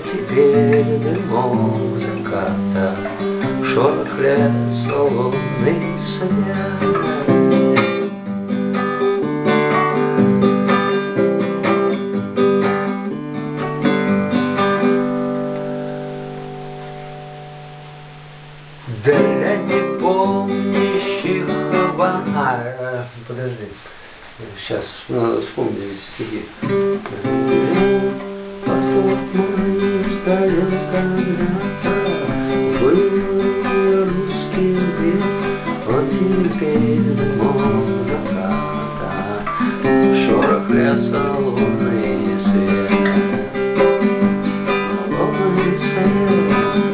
теперь дымок заката, шорох леса, лунный свет. Для непомнящих Ванара. Подожди, сейчас надо вспомнить стихи. Был русский век, вот теперь дымок заката, шорох леса, лунный свет. Лунный свет.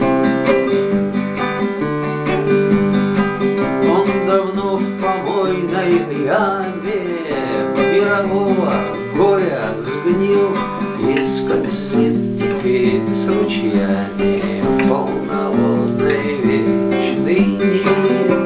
Он давно в помойной яме мирового горя сгнил, и скользит теперь с ручьями в полноводной вечной Неве.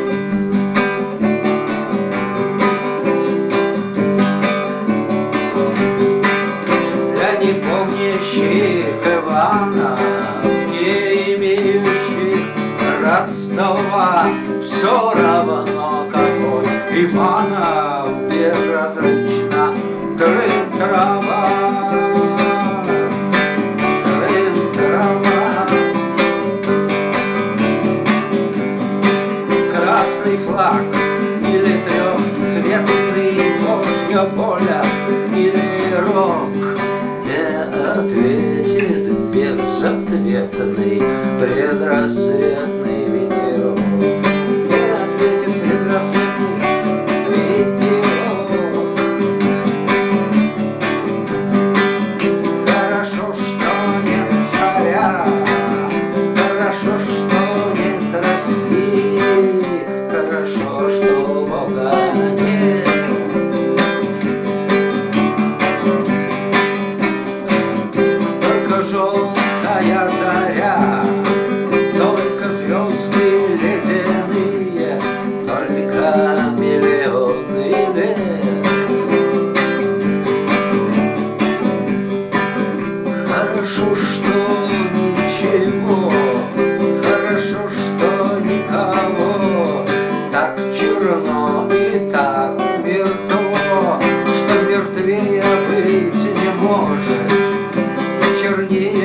Для непомнящих Ивана, не имеющих родства, все равно какой Ивана безразлична трава. Красный флаг или трехцветный божья поля или рок не ответит безответный предрассветный ветерок. Не ответит предрассветный ветерок. Хорошо, что нет царя, хорошо, что нет России, хорошо, что Бога нет. Только желтая заря, только звезды ледяные, только миллионный лет. Хорошо, что ничего, хорошо, что никого, так черно и так мертво, что мертвее быть не может, чернее